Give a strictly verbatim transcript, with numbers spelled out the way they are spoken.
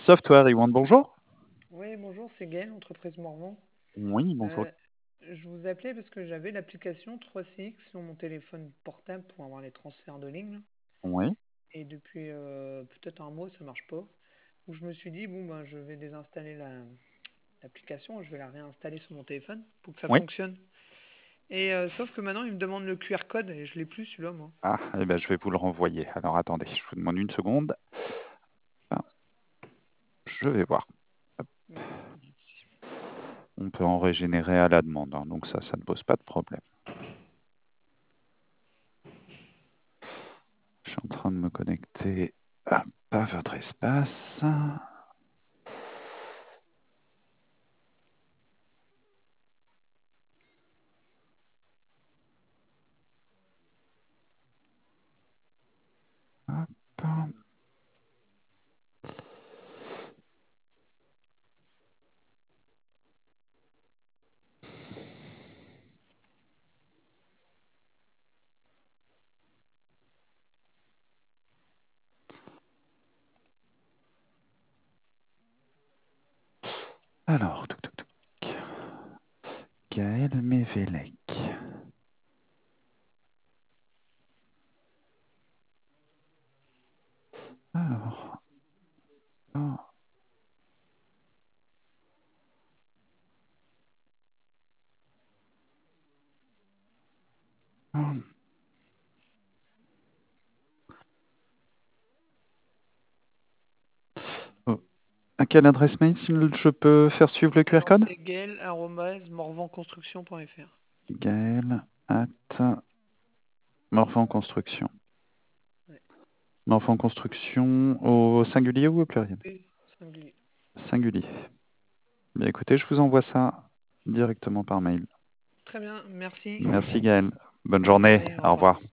Software One, bonjour. Oui, bonjour, c'est Gaël, entreprise Morvan. Oui, bonjour. Euh, je vous appelais parce que j'avais l'application trois C X sur mon téléphone portable pour avoir les transferts de ligne, là. Oui, Et depuis euh, peut-être un mois, ça marche pas. Donc je me suis dit, bon, ben, je vais désinstaller la- l'application, je vais la réinstaller sur mon téléphone pour que ça oui. fonctionne. Et euh, sauf que maintenant, il me demande le Q R code et je l'ai plus celui-là, moi. Ah, eh ben, je vais vous le renvoyer. Alors attendez, je vous demande une seconde. Ah, je vais voir. Hop. Ouais, merci. On peut en régénérer à la demande, hein, donc ça, ça ne pose pas de problème. Je suis en train de me connecter hop, à votre espace. Hop. Alors, touc, touc, touc. Gaël Mévélec. Alors. Oh, oh. Oh. À quelle adresse mail si je peux faire suivre le Q R Alors code? c'est gaël arobase morvanconstruction point f r. Gaël at Morvan Construction. Ouais. Morvan Construction au singulier ou au pluriel? Oui, singulier. Singulier. Bien écoutez, je vous envoie ça directement par mail. Très bien, merci. Merci Gaël. Bonne Bonne journée. journée, au Au revoir. revoir.